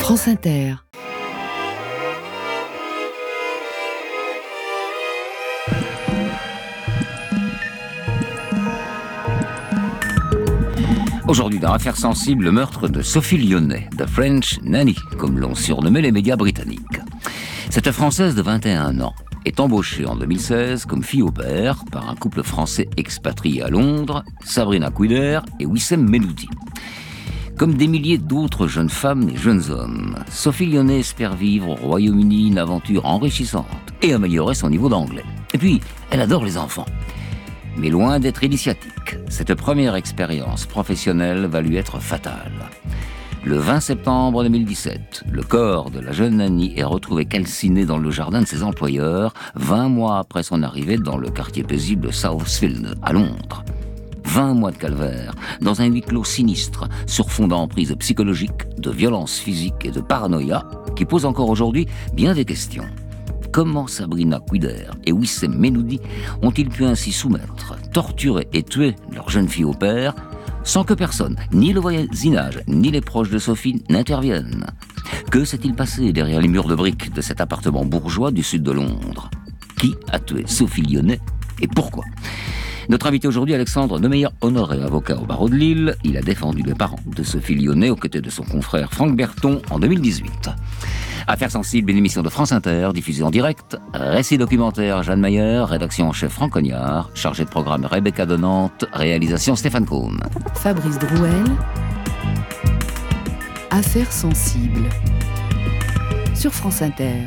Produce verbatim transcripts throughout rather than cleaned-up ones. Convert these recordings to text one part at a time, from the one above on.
France Inter. Aujourd'hui, dans Affaires sensibles, le meurtre de Sophie Lyonnais, The French Nanny, comme l'ont surnommé les médias britanniques. Cette Française de vingt et un ans est embauchée en deux mille seize comme fille au père par un couple français expatrié à Londres, Sabrina Couder et Wissem Menoudi. Comme des milliers d'autres jeunes femmes et jeunes hommes, Sophie Lyonnais espère vivre au Royaume-Uni une aventure enrichissante et améliorer son niveau d'anglais. Et puis, elle adore les enfants. Mais loin d'être initiatique, cette première expérience professionnelle va lui être fatale. Le vingt septembre deux mille dix-sept, le corps de la jeune Nanny est retrouvé calciné dans le jardin de ses employeurs, vingt mois après son arrivée dans le quartier paisible de Southfield, à Londres. vingt mois de calvaire, dans un huis clos sinistre, sur fond d'emprise psychologique, de violence physique et de paranoïa, qui pose encore aujourd'hui bien des questions. Comment Sabrina Couder et Wissem Menoudi ont-ils pu ainsi soumettre, torturer et tuer leur jeune fille au père sans que personne, ni le voisinage, ni les proches de Sophie n'interviennent? Que s'est-il passé derrière les murs de briques de cet appartement bourgeois du sud de Londres? Qui a tué Sophie Lyonnais et pourquoi? Notre invité aujourd'hui, Alexandre Demeyer-Honoré, avocat au barreau de Lille. Il a défendu les parents de Sophie Lyonnais aux côtés de son confrère Franck Berton en deux mille dix-huit. Affaires sensibles, une émission de France Inter, diffusée en direct. Récit documentaire, Jeanne Mayer. Rédaction en chef, Franck Cognard. Chargé de programme, Rebecca Donante. Réalisation, Stéphane Combe. Fabrice Drouel. Affaires sensibles. Sur France Inter.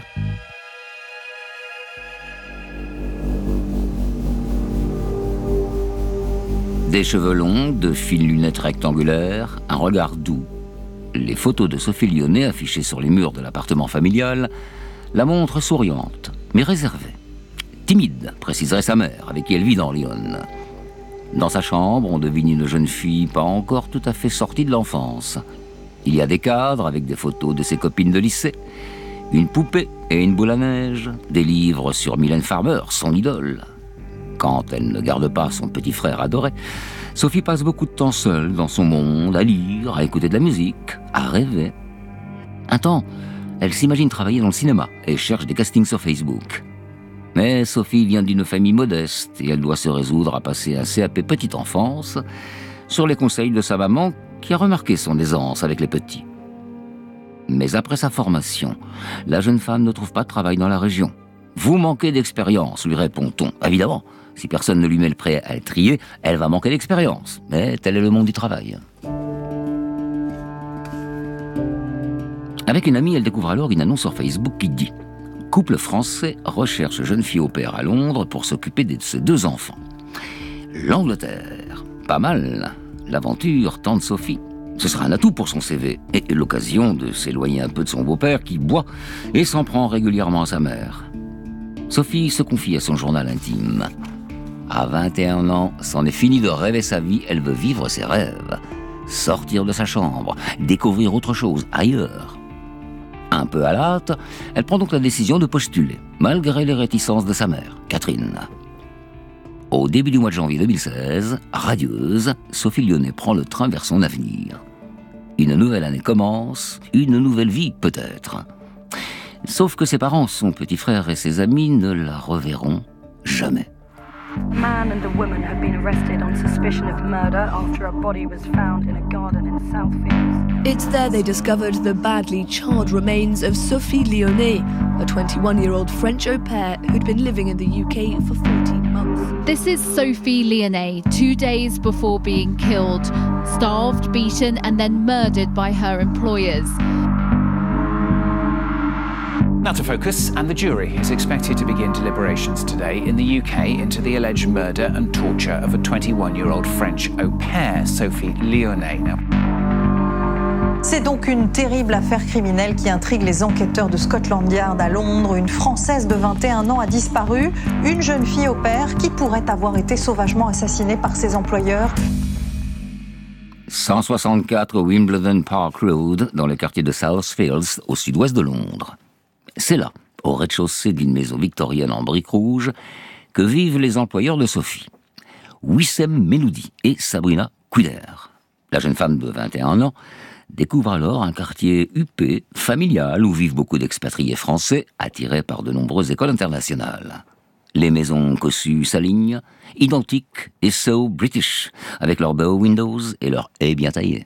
Des cheveux longs, de fines lunettes rectangulaires, un regard doux. Les photos de Sophie Lyonnais affichées sur les murs de l'appartement familial la montrent souriante, mais réservée. Timide, préciserait sa mère, avec qui elle vit dans Lyon. Dans sa chambre, on devine une jeune fille pas encore tout à fait sortie de l'enfance. Il y a des cadres avec des photos de ses copines de lycée, une poupée et une boule à neige, des livres sur Mylène Farmer, son idole. Quand elle ne garde pas son petit frère adoré, Sophie passe beaucoup de temps seule dans son monde, à lire, à écouter de la musique, à rêver. Un temps, elle s'imagine travailler dans le cinéma et cherche des castings sur Facebook. Mais Sophie vient d'une famille modeste et elle doit se résoudre à passer un C A P petite enfance sur les conseils de sa maman qui a remarqué son aisance avec les petits. Mais après sa formation, la jeune femme ne trouve pas de travail dans la région. « Vous manquez d'expérience », lui répond-on. Évidemment, si personne ne lui met le prêt à trier, elle va manquer d'expérience. Mais tel est le monde du travail. Avec une amie, elle découvre alors une annonce sur Facebook qui dit « Couple français recherche jeune fille au père à Londres pour s'occuper de ses deux enfants. » L'Angleterre, pas mal. L'aventure tente Sophie. Ce sera un atout pour son C V et l'occasion de s'éloigner un peu de son beau-père qui boit et s'en prend régulièrement à sa mère. Sophie se confie à son journal intime. À vingt et un ans, c'en est fini de rêver sa vie, elle veut vivre ses rêves. Sortir de sa chambre, découvrir autre chose, ailleurs. Un peu à la hâte, elle prend donc la décision de postuler, malgré les réticences de sa mère, Catherine. Au début du mois de janvier deux mille seize, radieuse, Sophie Lyonnais prend le train vers son avenir. Une nouvelle année commence, une nouvelle vie peut-être. Sauf que ses parents, son petit frère et ses amis ne la reverront jamais. A man and a woman have been arrested on suspicion of murder after a body was found in a garden in Southfields. It's there they discovered the badly charred remains of Sophie Lyonnais, a twenty-one-year-old French au pair who'd been living in the U K for fourteen months. This is Sophie Lyonnais, two days before being killed, starved, beaten and then murdered by her employers. Now to focus, and the jury is expected to begin deliberations today in the U K into the alleged murder and torture of a twenty-one-year-old French au pair, Sophie Lyonnais. Now, c'est donc une terrible affaire criminelle qui intrigue les enquêteurs de Scotland Yard à Londres. Une Française de vingt et un ans a disparu, une jeune fille au père qui pourrait avoir été sauvagement assassinée par ses employeurs. cent soixante-quatre Wimbledon Park Road, dans le quartier de Southfields, au sud-ouest de Londres. C'est là, au rez-de-chaussée d'une maison victorienne en briques rouges, que vivent les employeurs de Sophie. Wissem Menoudi et Sabrina Couder. La jeune femme de vingt et un ans découvre alors un quartier huppé, familial, où vivent beaucoup d'expatriés français attirés par de nombreuses écoles internationales. Les maisons cossues s'alignent, identiques et so british, avec leurs bow windows et leurs haies bien taillées.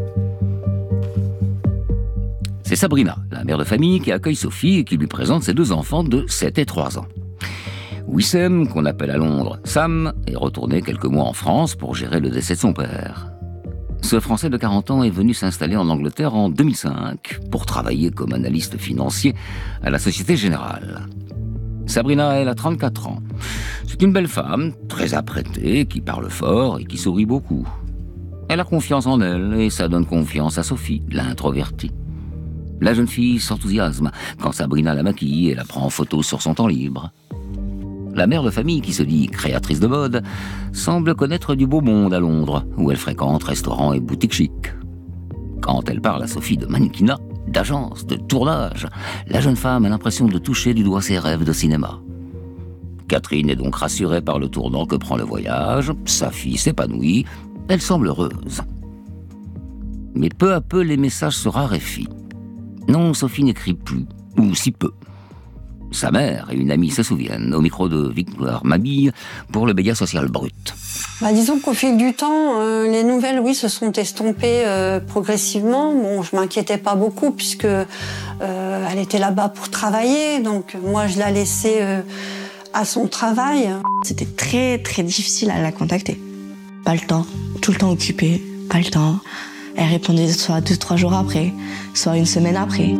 C'est Sabrina, la mère de famille, qui accueille Sophie et qui lui présente ses deux enfants de sept et trois ans. Wissem, qu'on appelle à Londres Sam, est retourné quelques mois en France pour gérer le décès de son père. Ce Français de quarante ans est venu s'installer en Angleterre en deux mille cinq pour travailler comme analyste financier à la Société Générale. Sabrina, elle a trente-quatre ans. C'est une belle femme, très apprêtée, qui parle fort et qui sourit beaucoup. Elle a confiance en elle et ça donne confiance à Sophie, l'introvertie. La jeune fille s'enthousiasme quand Sabrina la maquille et la prend en photo sur son temps libre. La mère de famille, qui se dit créatrice de mode, semble connaître du beau monde à Londres, où elle fréquente restaurants et boutiques chics. Quand elle parle à Sophie de mannequinat, d'agence, de tournage, la jeune femme a l'impression de toucher du doigt ses rêves de cinéma. Catherine est donc rassurée par le tournant que prend le voyage, sa fille s'épanouit, elle semble heureuse. Mais peu à peu, les messages se raréfient. Non, Sophie n'écrit plus, ou si peu. Sa mère et une amie se souviennent, au micro de Victoire Mabille, pour le média social Brut. Bah, disons qu'au fil du temps, euh, les nouvelles, oui, se sont estompées euh, progressivement. Bon, je m'inquiétais pas beaucoup puisque euh, elle était là-bas pour travailler, donc moi je la laissais euh, à son travail. C'était très très difficile à la contacter. Pas le temps, tout le temps occupée, pas le temps. Elle répondait soit deux, trois jours après, soit une semaine après.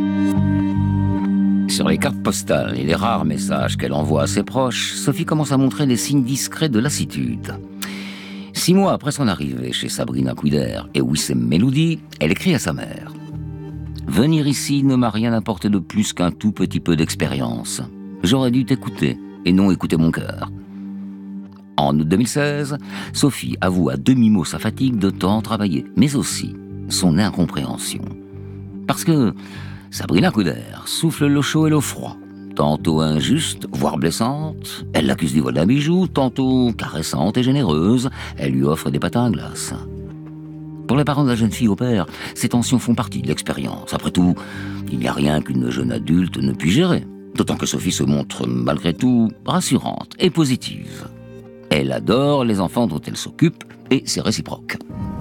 Sur les cartes postales et les rares messages qu'elle envoie à ses proches, Sophie commence à montrer des signes discrets de lassitude. Six mois après son arrivée chez Sabrina Couder et Wissem Meloudi, elle écrit à sa mère. « Venir ici ne m'a rien apporté de plus qu'un tout petit peu d'expérience. J'aurais dû t'écouter et non écouter mon cœur. » En août deux mille seize, Sophie avoue à demi-mot sa fatigue de tant travailler, mais aussi son incompréhension. Parce que Sabrina Couder souffle l'eau chaude et l'eau froid. Tantôt injuste, voire blessante, elle l'accuse du vol d'un bijou, tantôt caressante et généreuse, elle lui offre des patins à glace. Pour les parents de la jeune fille au père, ces tensions font partie de l'expérience. Après tout, il n'y a rien qu'une jeune adulte ne puisse gérer. D'autant que Sophie se montre, malgré tout, rassurante et positive. Elle adore les enfants dont elle s'occupe et c'est réciproque.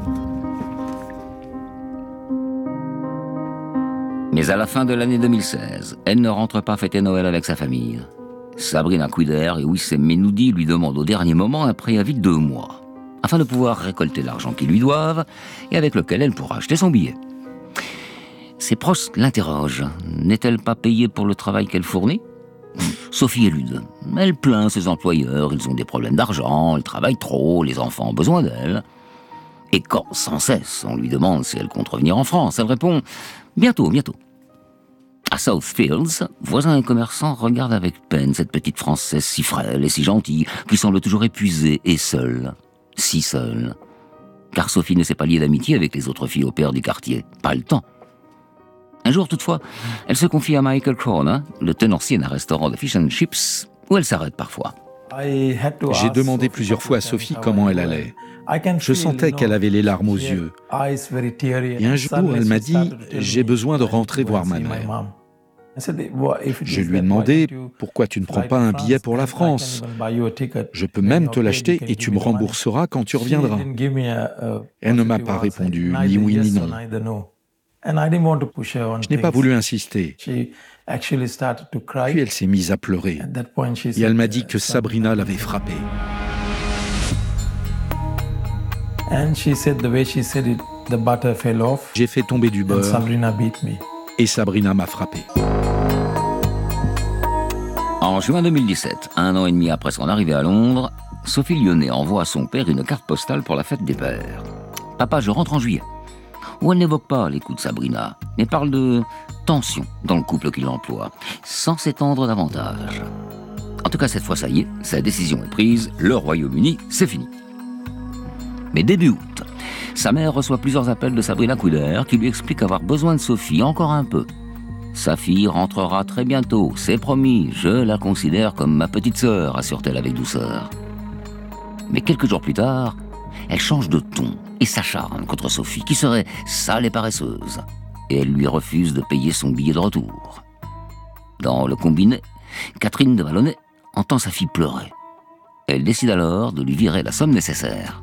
Mais à la fin de l'année deux mille seize, elle ne rentre pas fêter Noël avec sa famille. Sabrina Couder et Wissem Meloudi lui demandent au dernier moment un préavis de deux mois, afin de pouvoir récolter l'argent qu'ils lui doivent et avec lequel elle pourra acheter son billet. Ses proches l'interrogent. N'est-elle pas payée pour le travail qu'elle fournit ? Sophie élude. Elle plaint ses employeurs, ils ont des problèmes d'argent, elle travaille trop, les enfants ont besoin d'elle. Et quand, sans cesse, on lui demande si elle compte revenir en France, elle répond « Bientôt, bientôt ». À Southfields, voisins et commerçants regardent avec peine cette petite Française si frêle et si gentille, qui semble toujours épuisée et seule, si seule. Car Sophie ne s'est pas liée d'amitié avec les autres filles au père du quartier, pas le temps. Un jour, toutefois, elle se confie à Michael Corner, le tenancier d'un restaurant de fish and chips, où elle s'arrête parfois. J'ai demandé plusieurs fois à Sophie comment elle allait. Je sentais qu'elle avait les larmes aux yeux. Et un jour, elle m'a dit « J'ai besoin de rentrer voir ma mère ». Je lui ai demandé « Pourquoi tu ne prends pas un billet pour la France ? Je peux même te l'acheter et tu me rembourseras quand tu reviendras. » Elle ne m'a pas répondu ni oui ni non. Je n'ai pas voulu insister. Puis elle s'est mise à pleurer. Et elle m'a dit que Sabrina l'avait frappée. J'ai fait tomber du beurre et Sabrina m'a frappé. En juin deux mille dix-sept, un an et demi après son arrivée à Londres, Sophie Lyonnais envoie à son père une carte postale pour la fête des pères. « Papa, je rentre en juillet ». Où elle n'évoque pas les coups de Sabrina, mais parle de tension dans le couple qu'il emploie, sans s'étendre davantage. En tout cas, cette fois, ça y est, sa décision est prise, le Royaume-Uni, c'est fini. Mais début août, sa mère reçoit plusieurs appels de Sabrina Couder qui lui explique avoir besoin de Sophie encore un peu. Sa fille rentrera très bientôt, c'est promis, je la considère comme ma petite sœur, assure-t-elle avec douceur. Mais quelques jours plus tard, elle change de ton et s'acharne contre Sophie, qui serait sale et paresseuse. Et elle lui refuse de payer son billet de retour. Dans le combiné, Catherine de Vallonay entend sa fille pleurer. Elle décide alors de lui virer la somme nécessaire.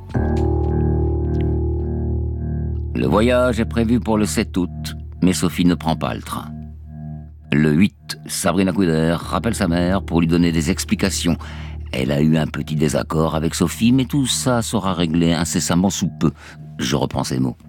Le voyage est prévu pour le sept août, mais Sophie ne prend pas le train. Le huit, Sabrina Couder rappelle sa mère pour lui donner des explications. Elle a eu un petit désaccord avec Sophie, mais tout ça sera réglé incessamment sous peu. Je reprends ces mots.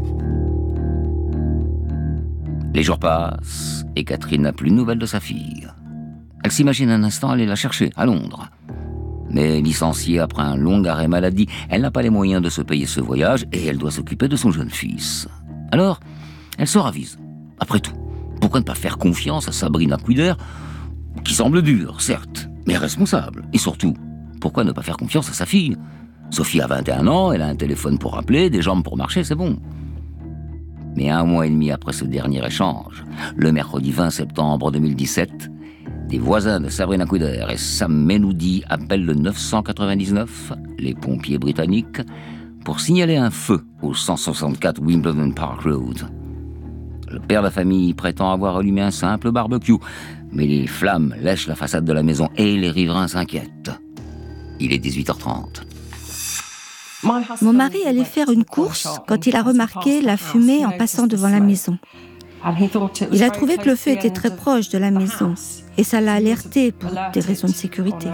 Les jours passent et Catherine n'a plus de nouvelles de sa fille. Elle s'imagine un instant aller la chercher à Londres. Mais licenciée après un long arrêt maladie, elle n'a pas les moyens de se payer ce voyage et elle doit s'occuper de son jeune fils. Alors, elle se ravise. Après tout, pourquoi ne pas faire confiance à Sabrina Couder, qui semble dure, certes, mais responsable. Et surtout, pourquoi ne pas faire confiance à sa fille? Sophie a vingt et un ans, elle a un téléphone pour appeler, des jambes pour marcher, c'est bon. Mais un mois et demi après ce dernier échange, le mercredi vingt septembre deux mille dix-sept, des voisins de Sabrina Couder et Sam Menoudi appellent le neuf cent quatre-vingt-dix-neuf, les pompiers britanniques, pour signaler un feu au cent soixante-quatre Wimbledon Park Road. Le père de la famille prétend avoir allumé un simple barbecue, mais les flammes lèchent la façade de la maison et les riverains s'inquiètent. Il est dix-huit heures trente. Mon mari allait faire une course quand il a remarqué la fumée en passant devant la maison. Il a trouvé que le feu était très proche de la maison et ça l'a alerté pour des raisons de sécurité.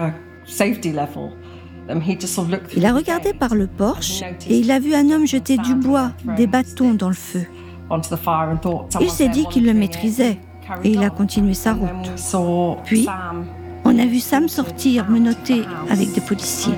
Il a regardé par le porche et il a vu un homme jeter du bois, des bâtons dans le feu. Il s'est dit qu'il le maîtrisait et il a continué sa route. Puis, on a vu Sam sortir menotté avec des policiers.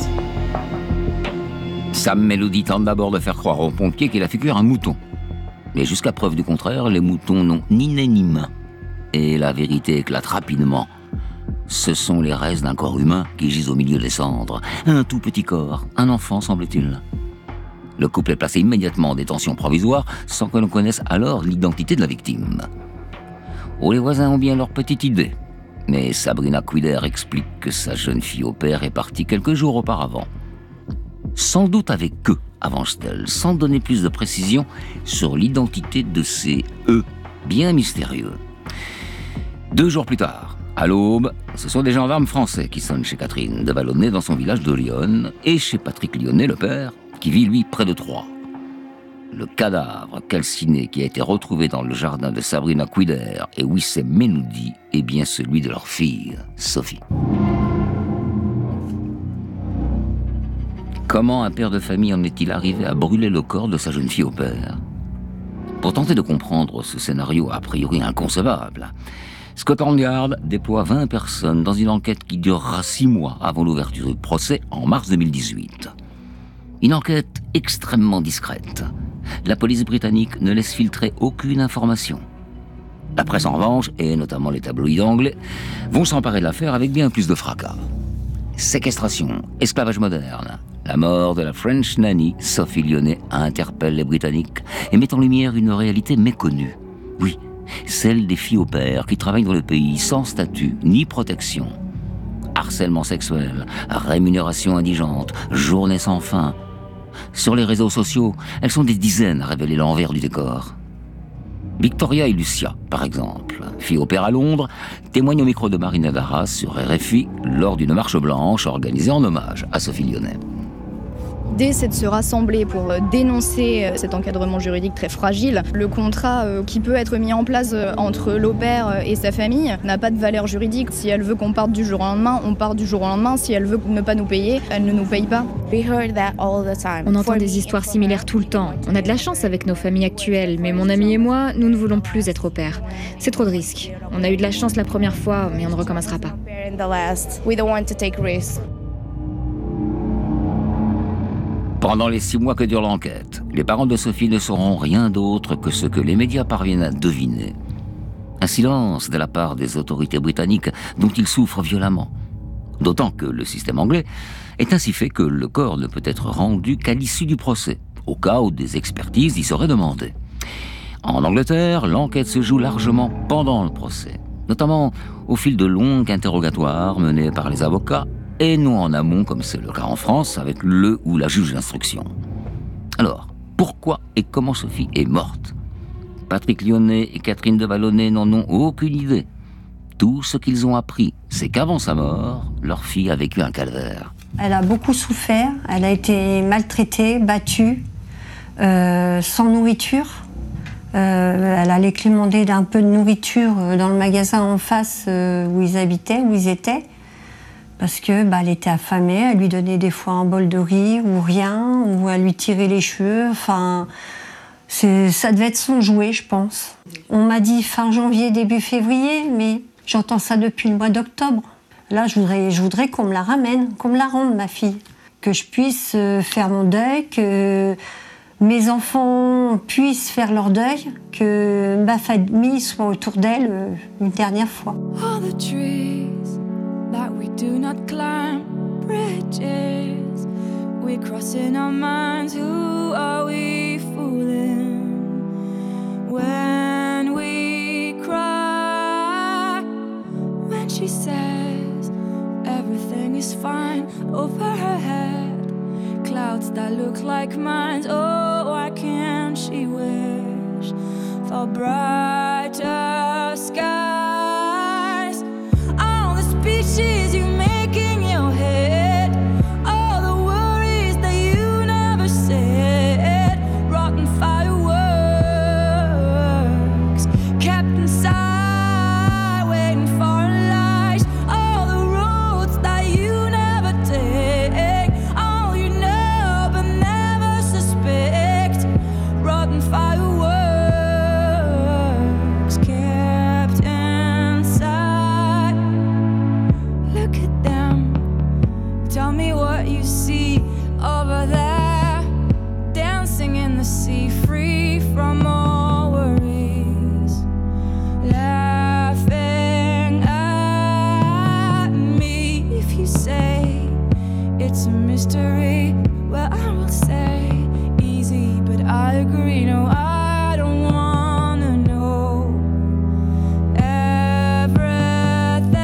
Sam Menoudi tente d'abord de faire croire aux pompiers qu'il a fait cuire un mouton. Mais jusqu'à preuve du contraire, les moutons n'ont ni nez ni main. Et la vérité éclate rapidement. Ce sont les restes d'un corps humain qui gisent au milieu des cendres. Un tout petit corps, un enfant semble-t-il. Le couple est placé immédiatement en détention provisoire sans que l'on connaisse alors l'identité de la victime. Oh, les voisins ont bien leur petite idée. Mais Sabrina Couder explique que sa jeune fille au père est partie quelques jours auparavant. Sans doute avec eux, avance-t-elle, sans donner plus de précision sur l'identité de ces « eux » bien mystérieux. Deux jours plus tard, à l'aube, ce sont des gendarmes français qui sonnent chez Catherine de Vallonay dans son village de Lyon et chez Patrick Lyonnais, le père, qui vit lui près de Troyes. Le cadavre calciné qui a été retrouvé dans le jardin de Sabrina Couder et Wissem Menoudi est bien celui de leur fille, Sophie. Comment un père de famille en est-il arrivé à brûler le corps de sa jeune fille au père? Pour tenter de comprendre ce scénario a priori inconcevable, Scotland Yard déploie vingt personnes dans une enquête qui durera six mois avant l'ouverture du procès en mars deux mille dix-huit. Une enquête extrêmement discrète. La police britannique ne laisse filtrer aucune information. La presse en revanche, et notamment les tabloïds anglais, vont s'emparer de l'affaire avec bien plus de fracas. Séquestration, esclavage moderne, la mort de la French nanny, Sophie Lyonnais, interpelle les Britanniques et met en lumière une réalité méconnue. Oui, celle des filles au père qui travaillent dans le pays sans statut ni protection. Harcèlement sexuel, rémunération indigente, journée sans fin. Sur les réseaux sociaux, elles sont des dizaines à révéler l'envers du décor. Victoria et Lucia, par exemple, filles au père à Londres, témoignent au micro de Marina Darras sur R F I lors d'une marche blanche organisée en hommage à Sophie Lyonnais. L'idée, c'est de se rassembler pour dénoncer cet encadrement juridique très fragile. Le contrat qui peut être mis en place entre l'au pair et sa famille n'a pas de valeur juridique. Si elle veut qu'on parte du jour au lendemain, on part du jour au lendemain. Si elle veut ne pas nous payer, elle ne nous paye pas. On entend des histoires similaires tout le temps. On a de la chance avec nos familles actuelles, mais mon ami et moi, nous ne voulons plus être au pair. C'est trop de risques. On a eu de la chance la première fois, mais on ne recommencera pas. Pendant les six mois que dure l'enquête, les parents de Sophie ne sauront rien d'autre que ce que les médias parviennent à deviner. Un silence de la part des autorités britanniques dont ils souffrent violemment. D'autant que le système anglais est ainsi fait que le corps ne peut être rendu qu'à l'issue du procès, au cas où des expertises y seraient demandées. En Angleterre, l'enquête se joue largement pendant le procès, notamment au fil de longues interrogatoires menés par les avocats et non en amont, comme c'est le cas en France, avec le ou la juge d'instruction. Alors, pourquoi et comment Sophie est morte ? Patrick Lyonnais et Catherine de Vallonnet n'en ont aucune idée. Tout ce qu'ils ont appris, c'est qu'avant sa mort, leur fille a vécu un calvaire. Elle a beaucoup souffert, elle a été maltraitée, battue, euh, sans nourriture. Euh, elle allait quémander d'un peu de nourriture dans le magasin en face euh, où ils habitaient, où ils étaient. Parce que bah, elle était affamée, elle lui donnait des fois un bol de riz ou rien, ou elle lui tirait les cheveux. Enfin, c'est, ça devait être son jouet, je pense. On m'a dit fin janvier, début février, mais j'entends ça depuis le mois d'octobre. Là, je voudrais, je voudrais qu'on me la ramène, qu'on me la rende, ma fille. Que je puisse euh, faire mon deuil, que mes enfants puissent faire leur deuil, que ma famille soit autour d'elle euh, une dernière fois. All the trees that we do not climb, bridges we cross in our minds. Who are we fooling when we cry? When she says everything is fine over her head, clouds that look like mine. Oh, why can't she wish for brighter skies? All the speeches you make in your head, all the worries that you never said, rotten fireworks kept inside, waiting for a light. All the roads that you never take, all you know but never suspect, rotten fireworks kept inside. Look at them, tell me what you see over there, dancing in the sea, free from all worries, laughing at me. If you say it's a mystery, well, I will say easy, but I agree. No, I don't wanna know everything.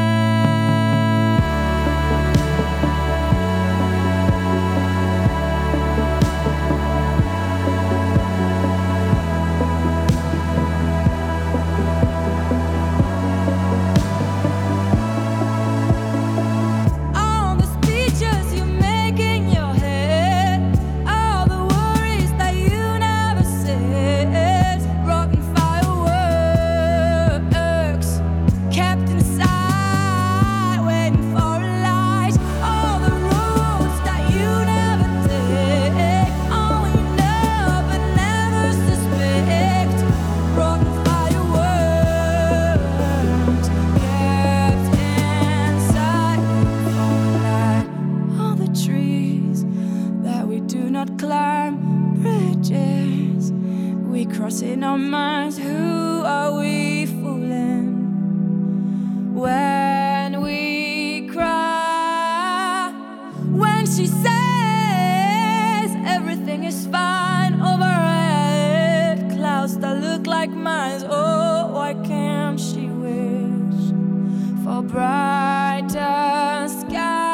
All the speeches you make in your head, all the worries that you never said, rotten fireworks kept inside, waiting for a light. All the roads that you never take, all you know but never suspect, rotten fireworks kept inside. All the trees that we do not climb, bridges we cross in our minds. Who are we fooling when we cry? When she says everything is fine over her head, clouds that look like mine. Oh, why can't she wish for brighter skies?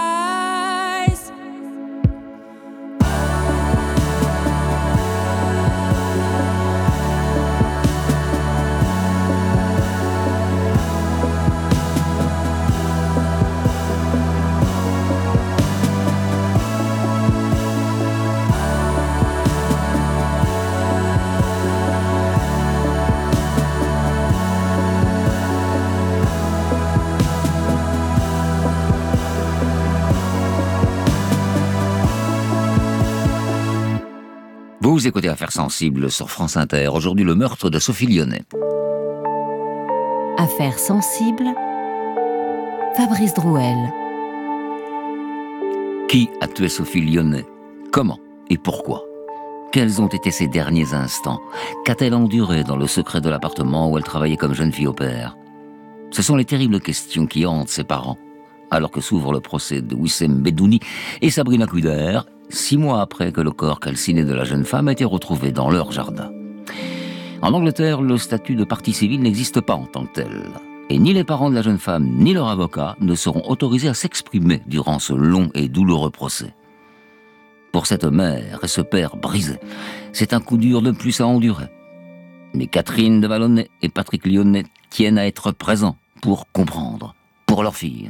Vous écoutez Affaires sensibles sur France Inter. Aujourd'hui, le meurtre de Sophie Lyonnais. Affaires sensibles, Fabrice Drouel. Qui a tué Sophie Lyonnais ? Comment et pourquoi ? Quels ont été ses derniers instants ? Qu'a-t-elle enduré dans le secret de l'appartement où elle travaillait comme jeune fille au père ? Ce sont les terribles questions qui hantent ses parents, alors que s'ouvre le procès de Wissem Bedouni et Sabrina Couder, six mois après que le corps calciné de la jeune femme a été retrouvé dans leur jardin. En Angleterre, le statut de partie civile n'existe pas en tant que tel. Et ni les parents de la jeune femme, ni leur avocat ne seront autorisés à s'exprimer durant ce long et douloureux procès. Pour cette mère et ce père brisés, c'est un coup dur de plus à endurer. Mais Catherine de Vallonnet et Patrick Lyonnais tiennent à être présents pour comprendre, pour leur fille.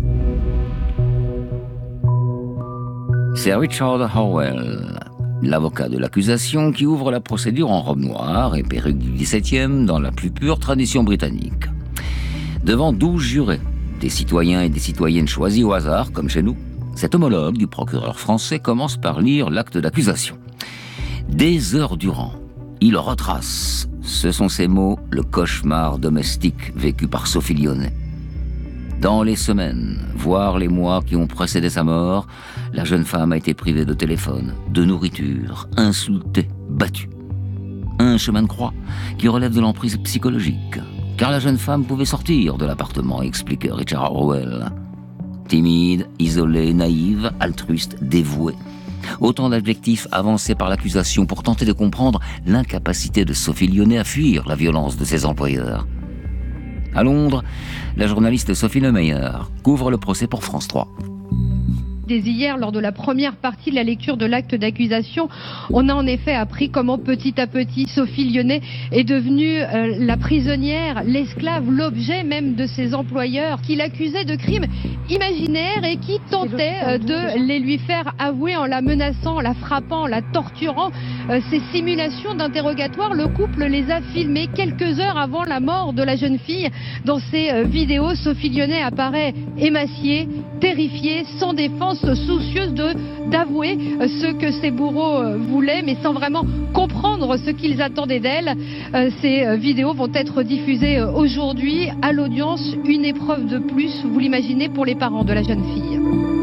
C'est Richard Howell, l'avocat de l'accusation, qui ouvre la procédure en robe noire et perruque du dix-septième dans la plus pure tradition britannique. Devant douze jurés, des citoyens et des citoyennes choisis au hasard, comme chez nous, cet homologue du procureur français commence par lire l'acte d'accusation. Des heures durant, il retrace, ce sont ces mots, le cauchemar domestique vécu par Sophie Lyonnais. Dans les semaines, voire les mois qui ont précédé sa mort, la jeune femme a été privée de téléphone, de nourriture, insultée, battue. Un chemin de croix qui relève de l'emprise psychologique, car la jeune femme pouvait sortir de l'appartement, explique Richard Howell. Timide, isolée, naïve, altruiste, dévouée. Autant d'adjectifs avancés par l'accusation pour tenter de comprendre l'incapacité de Sophie Lyonnais à fuir la violence de ses employeurs. À Londres, la journaliste Sophie Lemeyer couvre le procès pour France trois. Dès hier, lors de la première partie de la lecture de l'acte d'accusation, on a en effet appris comment petit à petit Sophie Lyonnais est devenue euh, la prisonnière, l'esclave, l'objet même de ses employeurs qui l'accusaient de crimes imaginaires et qui tentaient euh, de les lui faire avouer en la menaçant, en la frappant, en la torturant. Euh, ces simulations d'interrogatoire, le couple les a filmées quelques heures avant la mort de la jeune fille. Dans ces euh, vidéos, Sophie Lyonnais apparaît émaciée, terrifiée, sans défense, soucieuse de d'avouer ce que ses bourreaux voulaient, mais sans vraiment comprendre ce qu'ils attendaient d'elle. Ces vidéos vont être diffusées aujourd'hui à l'audience, une épreuve de plus, vous l'imaginez, pour les parents de la jeune fille.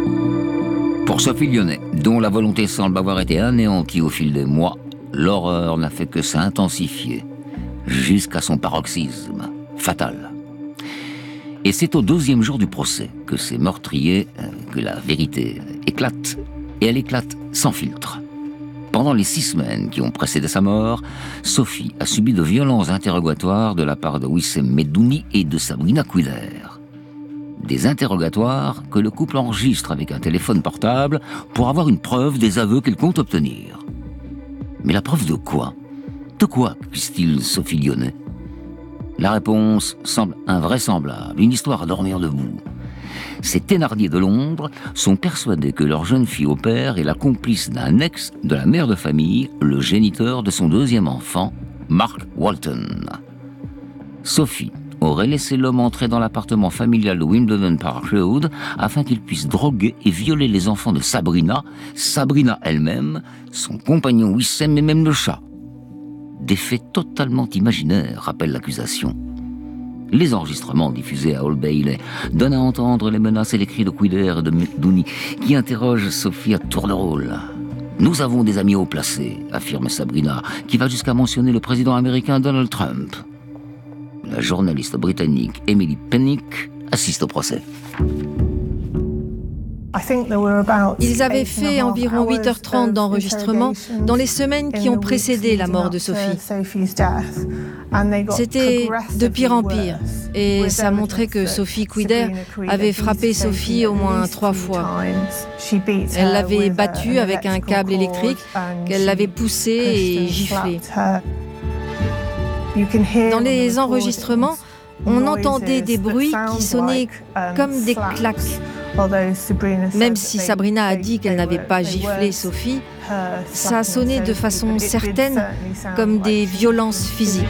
Pour Sophie Lyonnais, dont la volonté semble avoir été anéantie au fil des mois, l'horreur n'a fait que s'intensifier, jusqu'à son paroxysme fatal. Et c'est au deuxième jour du procès que ces meurtriers, euh, que la vérité éclate, et elle éclate sans filtre. Pendant les six semaines qui ont précédé sa mort, Sophie a subi de violents interrogatoires de la part de Wissem Medhouni et de Sabrina Couder. Des interrogatoires que le couple enregistre avec un téléphone portable pour avoir une preuve des aveux qu'il compte obtenir. Mais la preuve de quoi? De quoi accuse-t-il Sophie Lyonnais? La réponse semble invraisemblable, une histoire à dormir debout. Ces Thénardier de Londres sont persuadés que leur jeune fille au père est la complice d'un ex de la mère de famille, le géniteur de son deuxième enfant, Mark Walton. Sophie aurait laissé l'homme entrer dans l'appartement familial de Wimbledon Park Road afin qu'il puisse droguer et violer les enfants de Sabrina, Sabrina elle-même, son compagnon Wissem et même le chat. Des faits totalement imaginaires, rappelle l'accusation. Les enregistrements diffusés à Old Bailey donnent à entendre les menaces et les cris de Couder et de Medhouni qui interrogent Sophie à tour de rôle. « Nous avons des amis haut placés », affirme Sabrina, qui va jusqu'à mentionner le président américain Donald Trump. La journaliste britannique Emily Pennick assiste au procès. Ils avaient fait environ huit heures trente d'enregistrement dans les semaines qui ont précédé la mort de Sophie. C'était de pire en pire, et ça montrait que Sophie Couder avait frappé Sophie au moins trois fois. Elle l'avait battue avec un câble électrique, qu'elle l'avait poussée et giflée. Dans les enregistrements, on entendait des bruits qui sonnaient comme des claques. Même si Sabrina a dit qu'elle n'avait pas giflé Sophie, ça a sonné de façon certaine comme des violences physiques.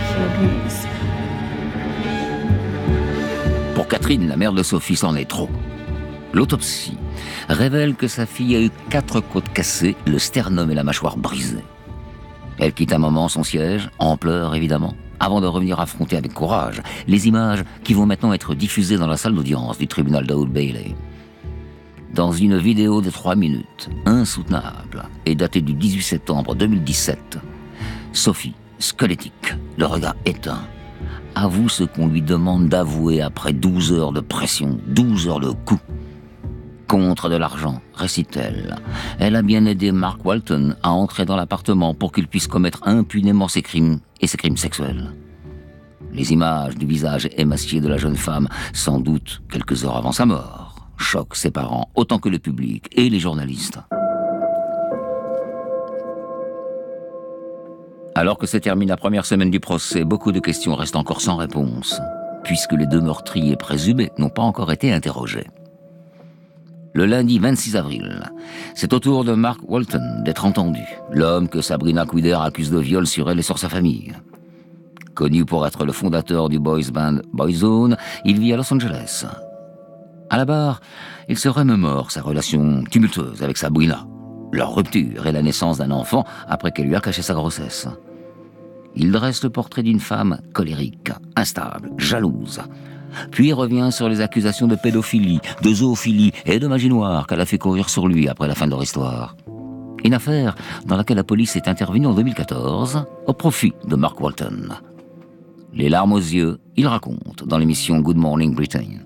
Pour Catherine, la mère de Sophie, c'en est trop. L'autopsie révèle que sa fille a eu quatre côtes cassées, le sternum et la mâchoire brisée. Elle quitte un moment son siège, en pleurs évidemment, avant de revenir affronter avec courage les images qui vont maintenant être diffusées dans la salle d'audience du tribunal de Old Bailey. Dans une vidéo de trois minutes, insoutenable, et datée du dix-huit septembre deux mille dix-sept, Sophie, squelettique, le regard éteint, avoue ce qu'on lui demande d'avouer après douze heures de pression, douze heures de coups. Contre de l'argent, récite-t-elle, elle a bien aidé Mark Walton à entrer dans l'appartement pour qu'il puisse commettre impunément ses crimes et ses crimes sexuels. Les images du visage émacié de la jeune femme, sans doute quelques heures avant sa mort, choquent ses parents autant que le public et les journalistes. Alors que se termine la première semaine du procès, beaucoup de questions restent encore sans réponse, puisque les deux meurtriers présumés n'ont pas encore été interrogés. Le lundi vingt-six avril, c'est au tour de Mark Walton d'être entendu, l'homme que Sabrina Quider accuse de viol sur elle et sur sa famille. Connu pour être le fondateur du boys band Boyzone, il vit à Los Angeles. À la barre, il se remémore sa relation tumultueuse avec Sabrina, leur rupture et la naissance d'un enfant après qu'elle lui a caché sa grossesse. Il dresse le portrait d'une femme colérique, instable, jalouse. Puis revient sur les accusations de pédophilie, de zoophilie et de magie noire qu'elle a fait courir sur lui après la fin de leur histoire. Une affaire dans laquelle la police est intervenue en deux mille quatorze au profit de Mark Walton. Les larmes aux yeux, il raconte dans l'émission Good Morning Britain.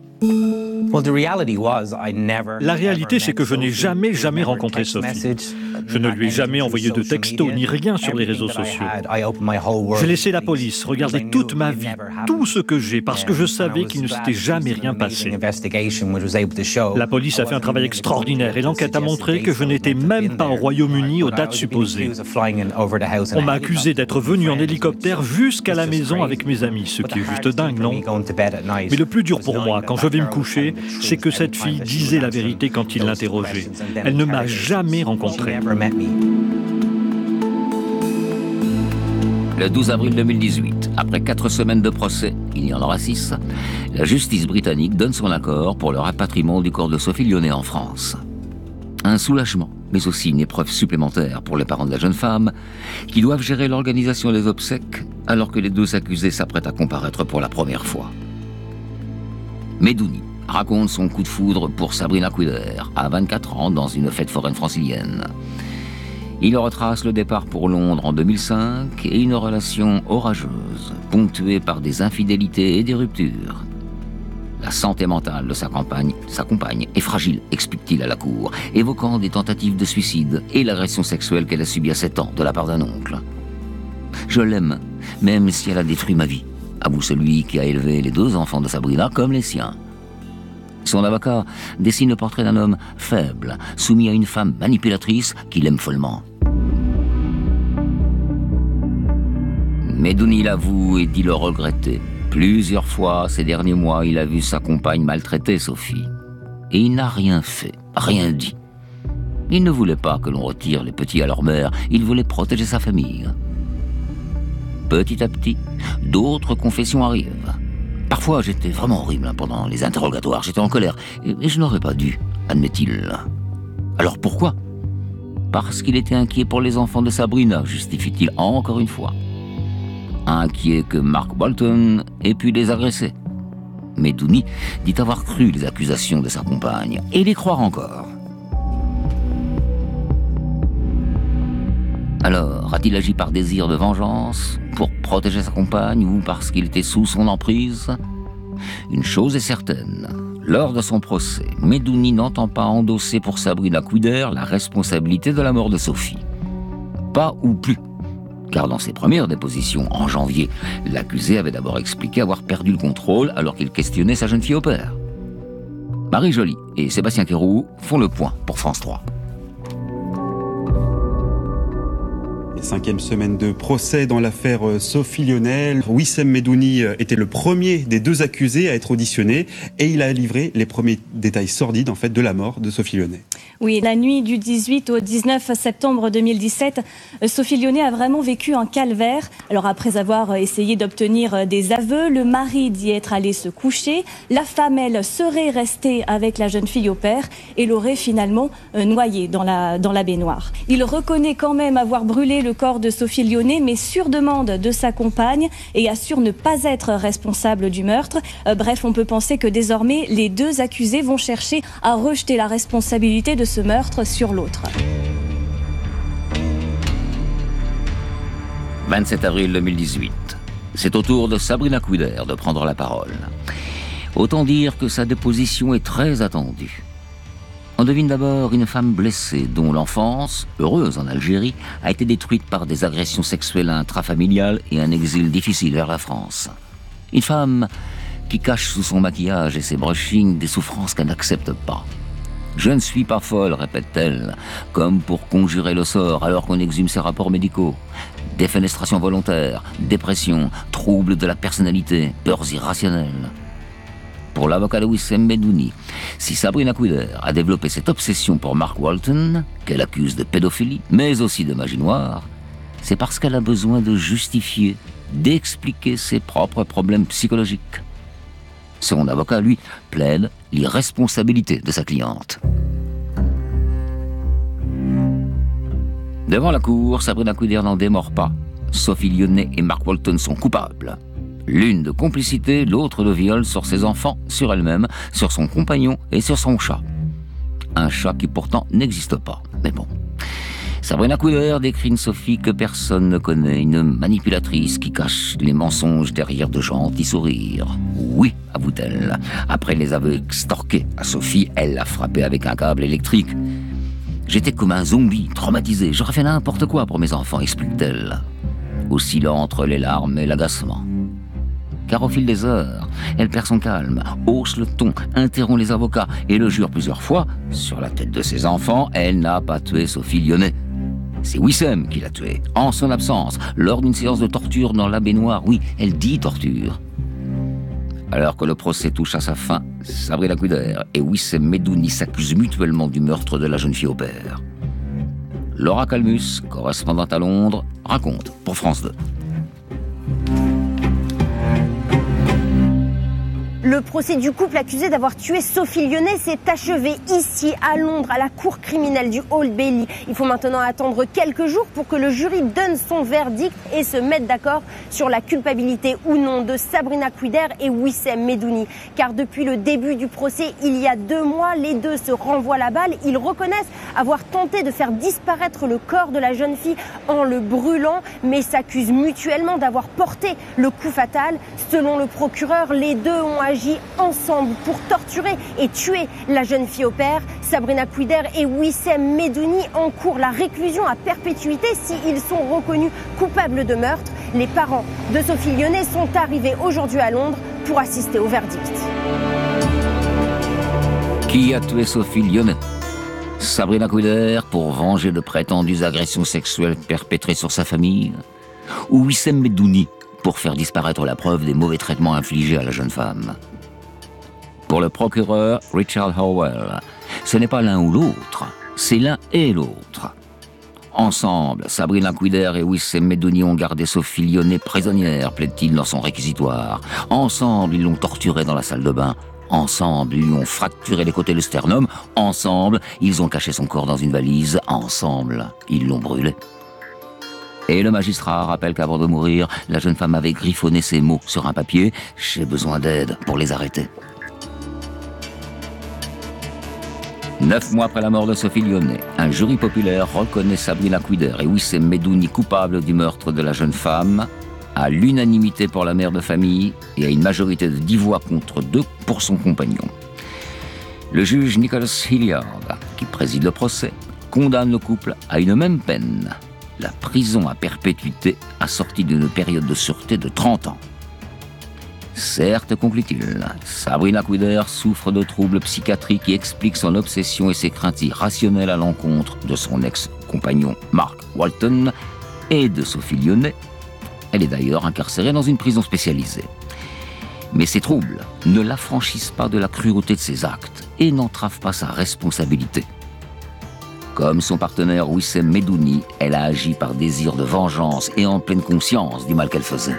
La réalité, c'est que je n'ai jamais, jamais rencontré Sophie. Je ne lui ai jamais envoyé de texto ni rien sur les réseaux sociaux. J'ai laissé la police regarder toute ma vie, tout ce que j'ai, parce que je savais qu'il ne s'était jamais rien passé. La police a fait un travail extraordinaire et l'enquête a montré que je n'étais même pas au Royaume-Uni aux dates supposées. On m'a accusé d'être venu en hélicoptère jusqu'à la maison avec mes amis, ce qui est juste dingue, non? Mais le plus dur pour moi, quand je vais me coucher, c'est que cette fille disait la vérité quand il l'interrogeait. Elle ne m'a jamais rencontré. Le douze avril deux mille dix-huit, après quatre semaines de procès, il y en aura six, la justice britannique donne son accord pour le rapatriement du corps de Sophie Lyonnais en France. Un soulagement, mais aussi une épreuve supplémentaire pour les parents de la jeune femme, qui doivent gérer l'organisation des obsèques alors que les deux accusés s'apprêtent à comparaître pour la première fois. Medouni raconte son coup de foudre pour Sabrina Quider, à vingt-quatre ans, dans une fête foraine francilienne. Il retrace le départ pour Londres en deux mille cinq et une relation orageuse, ponctuée par des infidélités et des ruptures. La santé mentale de sa compagne, sa compagne est fragile, explique-t-il à la cour, évoquant des tentatives de suicide et l'agression sexuelle qu'elle a subie à sept ans de la part d'un oncle. « Je l'aime, même si elle a détruit ma vie », avoue celui qui a élevé les deux enfants de Sabrina comme les siens. Son avocat dessine le portrait d'un homme faible, soumis à une femme manipulatrice qui l'aime follement. Medouni l'avoue et dit le regretter. Plusieurs fois ces derniers mois, il a vu sa compagne maltraiter Sophie. Et il n'a rien fait, rien dit. Il ne voulait pas que l'on retire les petits à leur mère, il voulait protéger sa famille. Petit à petit, d'autres confessions arrivent. Parfois, j'étais vraiment horrible pendant les interrogatoires, j'étais en colère, et je n'aurais pas dû, admet-il. Alors pourquoi? Parce qu'il était inquiet pour les enfants de Sabrina, justifie-t-il encore une fois. Inquiet que Mark Walton ait pu les agresser. Medouni dit avoir cru les accusations de sa compagne, et les croire encore. Alors, a-t-il agi par désir de vengeance, pour protéger sa compagne ou parce qu'il était sous son emprise? Une chose est certaine, lors de son procès, Medouni n'entend pas endosser pour Sabrina Quider la responsabilité de la mort de Sophie. Pas ou plus, car dans ses premières dépositions en janvier, l'accusé avait d'abord expliqué avoir perdu le contrôle alors qu'il questionnait sa jeune fille au père. Marie Joly et Sébastien Kéroux font le point pour France trois. Cinquième semaine de procès dans l'affaire Sophie Lyonnais. Wissem Medouni était le premier des deux accusés à être auditionné et il a livré les premiers détails sordides en fait de la mort de Sophie Lyonnais. Oui, la nuit du dix-huit au dix-neuf septembre deux mille dix-sept, Sophie Lyonnais a vraiment vécu un calvaire. Alors après avoir essayé d'obtenir des aveux, le mari dit être allé se coucher. La femme, elle, serait restée avec la jeune fille au père et l'aurait finalement noyée dans la, dans la baignoire. Il reconnaît quand même avoir brûlé le corps de Sophie Lyonnais, mais sur demande de sa compagne et assure ne pas être responsable du meurtre. Euh, bref, on peut penser que désormais, les deux accusés vont chercher à rejeter la responsabilité de ce meurtre sur l'autre. vingt-sept avril deux mille dix-huit. C'est au tour de Sabrina Quider de prendre la parole. Autant dire que sa déposition est très attendue. On devine d'abord une femme blessée dont l'enfance, heureuse en Algérie, a été détruite par des agressions sexuelles intrafamiliales et un exil difficile vers la France. Une femme qui cache sous son maquillage et ses brushings des souffrances qu'elle n'accepte pas. « Je ne suis pas folle », répète-t-elle, comme pour conjurer le sort alors qu'on exhume ses rapports médicaux. défenestration volontaire, dépression, troubles de la personnalité, peurs irrationnelles. Pour l'avocat de Wissem Medouni, si Sabrina Quider a développé cette obsession pour Mark Walton, qu'elle accuse de pédophilie, mais aussi de magie noire, c'est parce qu'elle a besoin de justifier, d'expliquer ses propres problèmes psychologiques. Son avocat, lui, plaide l'irresponsabilité de sa cliente. Devant la cour, Sabrina Quider n'en démord pas. Sophie Lyonnais et Mark Walton sont coupables. L'une de complicité, l'autre de viol sur ses enfants, sur elle-même, sur son compagnon et sur son chat. Un chat qui pourtant n'existe pas, mais bon. Sabrina Quider décrit une Sophie que personne ne connaît, une manipulatrice qui cache les mensonges derrière de gentils sourires. Oui, avoue-t-elle, après les aveux extorqués à Sophie, elle l'a frappée avec un câble électrique. J'étais comme un zombie, traumatisé, j'aurais fait n'importe quoi pour mes enfants, explique-t-elle. Oscillant entre les larmes et l'agacement. Car au fil des heures, elle perd son calme, hausse le ton, interrompt les avocats et le jure plusieurs fois, sur la tête de ses enfants, elle n'a pas tué Sophie Lyonnais. C'est Wissem qui l'a tuée, en son absence, lors d'une séance de torture dans la baignoire. Oui, elle dit torture. Alors que le procès touche à sa fin, Sabrina Quider et Wissem Medouni s'accusent mutuellement du meurtre de la jeune fille au père. Laura Calmus, correspondante à Londres, raconte pour France deux. Le procès du couple accusé d'avoir tué Sophie Lyonnais s'est achevé ici à Londres, à la cour criminelle du Old Bailey. Il faut maintenant attendre quelques jours pour que le jury donne son verdict et se mette d'accord sur la culpabilité ou non de Sabrina Quider et Wissem Medouni. Car depuis le début du procès, il y a deux mois, les deux se renvoient la balle. Ils reconnaissent avoir tenté de faire disparaître le corps de la jeune fille en le brûlant, mais s'accusent mutuellement d'avoir porté le coup fatal. Selon le procureur, les deux ont agi ensemble pour torturer et tuer la jeune fille au père. Sabrina Quider et Wissem Medouni encourent la réclusion à perpétuité s'ils sont reconnus coupables de meurtre. Les parents de Sophie Lyonnais sont arrivés aujourd'hui à Londres pour assister au verdict. Qui a tué Sophie Lyonnais? Sabrina Quider pour venger de prétendues agressions sexuelles perpétrées sur sa famille? Ou Wissem Medouni pour faire disparaître la preuve des mauvais traitements infligés à la jeune femme? Pour le procureur Richard Howell, ce n'est pas l'un ou l'autre, c'est l'un et l'autre. Ensemble, Sabrina Quider et Wissem Medouni ont gardé Sophie Lyonnais prisonnière, plaide-t-il dans son réquisitoire. Ensemble, ils l'ont torturée dans la salle de bain. Ensemble, ils lui ont fracturé les côtés et le sternum. Ensemble, ils ont caché son corps dans une valise. Ensemble, ils l'ont brûlé. Et le magistrat rappelle qu'avant de mourir, la jeune femme avait griffonné ces mots sur un papier « J'ai besoin d'aide pour les arrêter ». Neuf mois après la mort de Sophie Lyonnais, un jury populaire reconnaît Sabrina Quider et Wissem Medouni coupables du meurtre de la jeune femme, à l'unanimité pour la mère de famille et à une majorité de dix voix contre deux pour son compagnon. Le juge Nicholas Hilliard, qui préside le procès, condamne le couple à une même peine, la prison à perpétuité assortie d'une période de sûreté de trente ans. Certes, conclut-il, Sabrina Quider souffre de troubles psychiatriques qui expliquent son obsession et ses craintes irrationnelles à l'encontre de son ex-compagnon Mark Walton et de Sophie Lyonnais. Elle est d'ailleurs incarcérée dans une prison spécialisée. Mais ces troubles ne l'affranchissent pas de la cruauté de ses actes et n'entravent pas sa responsabilité. Comme son partenaire Wissem Medouni, elle a agi par désir de vengeance et en pleine conscience du mal qu'elle faisait.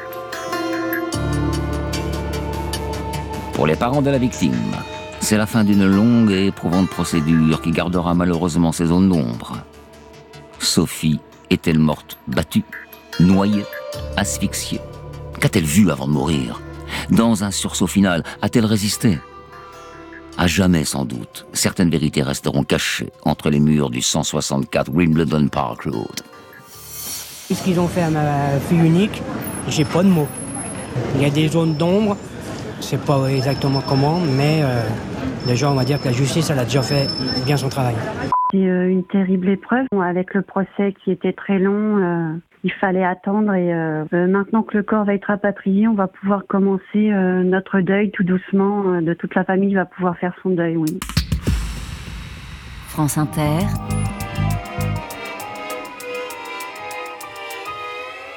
Pour les parents de la victime, c'est la fin d'une longue et éprouvante procédure qui gardera malheureusement ses zones d'ombre. Sophie est-elle morte battue, noyée, asphyxiée? Qu'a-t-elle vu avant de mourir? Dans un sursaut final, a-t-elle résisté? À jamais sans doute, certaines vérités resteront cachées entre les murs du cent soixante-quatre Wimbledon Park Road. Ce qu'ils ont fait à ma fille unique, j'ai pas de mots. Il y a des zones d'ombre, je sais pas exactement comment, mais euh, déjà on va dire que la justice elle a déjà fait bien son travail. C'est euh, une terrible épreuve. Avec le procès qui était très long, euh, il fallait attendre et euh, euh, maintenant que le corps va être rapatrié, on va pouvoir commencer euh, notre deuil tout doucement. Euh, de toute la famille va pouvoir faire son deuil, oui. France Inter.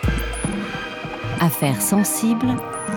Affaire sensible.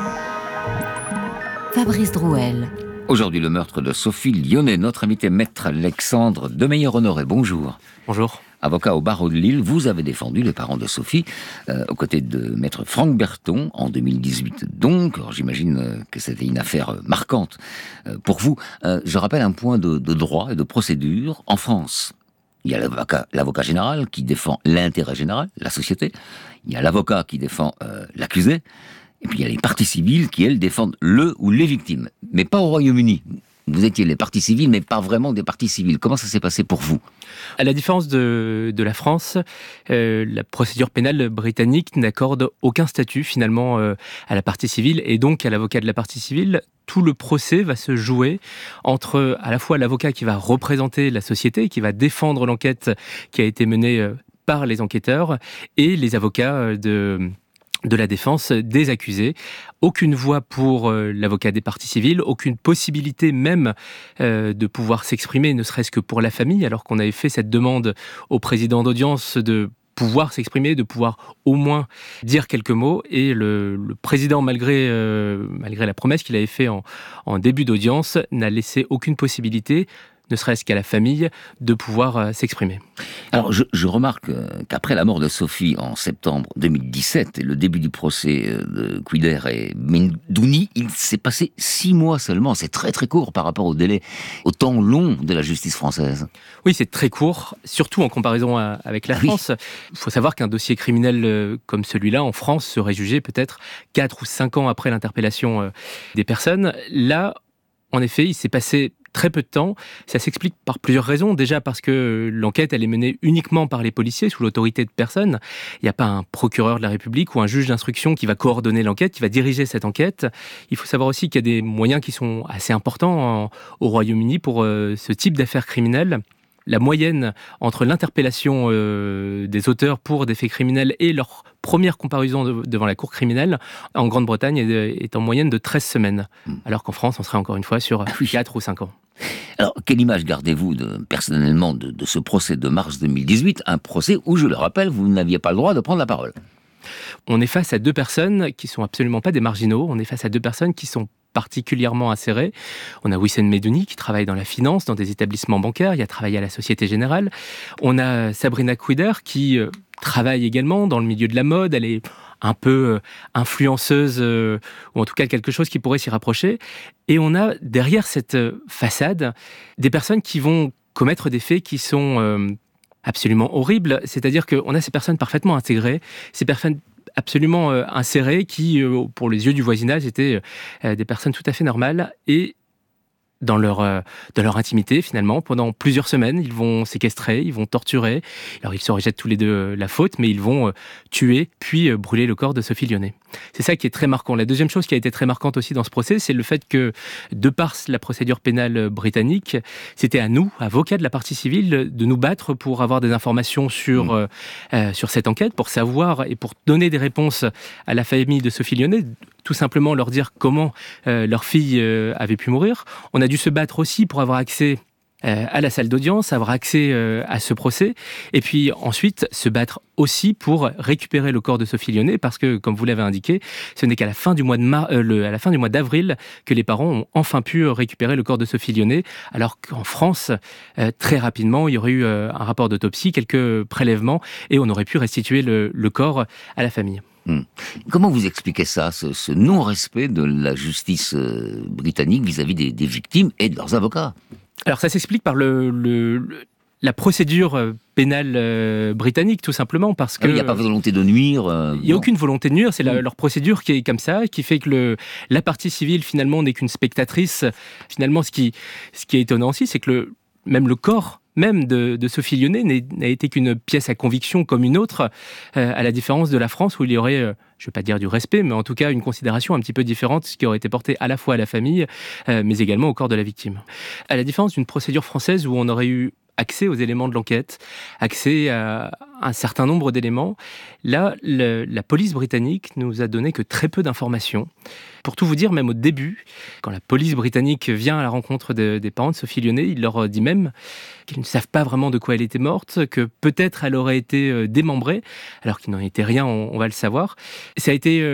Fabrice Drouel. Aujourd'hui, le meurtre de Sophie Lyonnais. Notre invité, maître Alexandre Demeyer-Honoré. Bonjour. Bonjour. Avocat au barreau de Lille, vous avez défendu les parents de Sophie euh, aux côtés de maître Franck Berton en deux mille dix-huit. Donc, alors j'imagine euh, que c'était une affaire euh, marquante euh, pour vous. Euh, je rappelle un point de, de droit et de procédure. En France, il y a l'avocat, l'avocat général qui défend l'intérêt général, la société. Il y a l'avocat qui défend euh, l'accusé. Et puis il y a les parties civiles qui, elles, défendent le ou les victimes. Mais pas au Royaume-Uni. Vous étiez les parties civiles, mais pas vraiment des parties civiles. Comment ça s'est passé pour vous ? À la différence de, de la France, euh, la procédure pénale britannique n'accorde aucun statut finalement euh, à la partie civile et donc à l'avocat de la partie civile. Tout le procès va se jouer entre à la fois l'avocat qui va représenter la société, qui va défendre l'enquête qui a été menée euh, par les enquêteurs, et les avocats euh, de... de la défense des accusés. Aucune voix pour euh, l'avocat des parties civiles, aucune possibilité même euh, de pouvoir s'exprimer, ne serait-ce que pour la famille, alors qu'on avait fait cette demande au président d'audience de pouvoir s'exprimer, de pouvoir au moins dire quelques mots. Et le, le président, malgré, euh, malgré la promesse qu'il avait faite en, en début d'audience, n'a laissé aucune possibilité, ne serait-ce qu'à la famille, de pouvoir euh, s'exprimer. Alors, je, je remarque euh, qu'après la mort de Sophie en septembre deux mille dix-sept et le début du procès euh, de Kuider et Medouni, il s'est passé six mois seulement. C'est très très court par rapport au délai, au temps long de la justice française. Oui, c'est très court, surtout en comparaison à, avec la France. Il oui. faut savoir qu'un dossier criminel euh, comme celui-là, en France, serait jugé peut-être quatre ou cinq ans après l'interpellation euh, des personnes. Là, en effet, il s'est passé très peu de temps. Ça s'explique par plusieurs raisons. Déjà parce que l'enquête, elle est menée uniquement par les policiers, sous l'autorité de personne. Il n'y a pas un procureur de la République ou un juge d'instruction qui va coordonner l'enquête, qui va diriger cette enquête. Il faut savoir aussi qu'il y a des moyens qui sont assez importants en, au Royaume-Uni pour euh, ce type d'affaires criminelles. La moyenne entre l'interpellation euh, des auteurs pour des faits criminels et leur première comparaison de, devant la cour criminelle en Grande-Bretagne est, est en moyenne de treize semaines, mmh. alors qu'en France, on serait encore une fois sur ah oui. quatre ou cinq ans. Alors, quelle image gardez-vous de, personnellement de, de ce procès de mars deux mille dix-huit, un procès où, je le rappelle, vous n'aviez pas le droit de prendre la parole ? On est face à deux personnes qui sont absolument pas des marginaux, on est face à deux personnes qui sont particulièrement acéré. On a Wissem Medouni qui travaille dans la finance, dans des établissements bancaires, il a travaillé à la Société Générale. On a Sabrina Kuider qui euh, travaille également dans le milieu de la mode, elle est un peu euh, influenceuse, euh, ou en tout cas quelque chose qui pourrait s'y rapprocher. Et on a derrière cette euh, façade des personnes qui vont commettre des faits qui sont euh, absolument horribles, c'est-à-dire qu'on a ces personnes parfaitement intégrées, ces personnes absolument euh, insérées, qui, euh, pour les yeux du voisinage, étaient euh, des personnes tout à fait normales. Et dans leur, euh, dans leur intimité, finalement, pendant plusieurs semaines, ils vont séquestrer, ils vont torturer. Alors, ils se rejettent tous les deux euh, la faute, mais ils vont euh, tuer, puis euh, brûler le corps de Sophie Lyonnais. C'est ça qui est très marquant. La deuxième chose qui a été très marquante aussi dans ce procès, c'est le fait que, de par la procédure pénale britannique, c'était à nous, avocats de la partie civile, de nous battre pour avoir des informations sur, mmh. euh, euh, sur cette enquête, pour savoir et pour donner des réponses à la famille de Sophie Lyonnais, tout simplement leur dire comment euh, leur fille euh, avait pu mourir. On a dû se battre aussi pour avoir accès euh, à la salle d'audience, avoir accès euh, à ce procès, et puis ensuite se battre aussi pour récupérer le corps de Sophie Lyonnais, parce que, comme vous l'avez indiqué, ce n'est qu'à la fin du mois de mar- euh, le, à la fin du mois d'avril que les parents ont enfin pu récupérer le corps de Sophie Lyonnais, alors qu'en France, euh, très rapidement, il y aurait eu euh, un rapport d'autopsie, quelques prélèvements, et on aurait pu restituer le, le corps à la famille. Hum. Comment vous expliquez ça, ce, ce non-respect de la justice euh, britannique vis-à-vis des, des victimes et de leurs avocats ? Alors ça s'explique par le, le, le, la procédure pénale euh, britannique, tout simplement, parce que... Il ah n'y a pas de volonté de nuire euh, Il n'y a aucune volonté de nuire, c'est la, leur procédure qui est comme ça, qui fait que le, la partie civile, finalement, n'est qu'une spectatrice. Finalement, ce qui, ce qui est étonnant aussi, c'est que le, même le corps même de, de Sophie Lyonnais n'a été qu'une pièce à conviction comme une autre, euh, à la différence de la France où il y aurait, euh, je ne vais pas dire du respect, mais en tout cas une considération un petit peu différente, ce qui aurait été porté à la fois à la famille, euh, mais également au corps de la victime. À la différence d'une procédure française où on aurait eu accès aux éléments de l'enquête, accès à un certain nombre d'éléments. Là, le, la police britannique nous a donné que très peu d'informations. Pour tout vous dire, même au début, quand la police britannique vient à la rencontre de, des parents de Sophie Lyonnais, il leur dit même qu'ils ne savent pas vraiment de quoi elle était morte, que peut-être elle aurait été démembrée, alors qu'il n'en était rien, on, on va le savoir. Ça a été... Euh,